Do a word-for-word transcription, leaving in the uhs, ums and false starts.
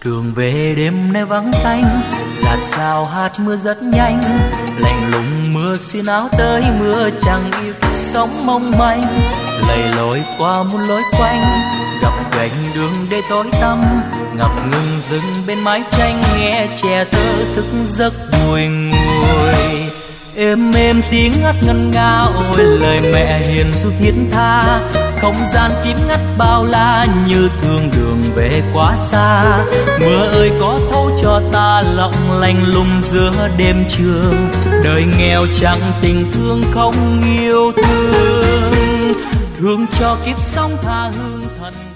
Đường về đêm nay vắng tanh, giạt rào hạt mưa rất nhanh, lạnh lùng mưa xin áo tới mưa chẳng yêu sóng mong manh, lầy lội qua muôn lối quanh, gặp gành đường để tối tăm, ngập ngừng dừng bên mái tranh nghe trẻ thơ thức giấc bùi ngùi. Êm êm tiếng ngắt ngân nga ôi lời mẹ hiền ru thiết tha, không gian tím ngắt bao la như thương đường về quá xa. Mưa ơi có thấu cho ta lộng lành lùng giữa đêm trường, đời nghèo chẳng tình thương không yêu thương, thương cho kiếp sống tha hương thần.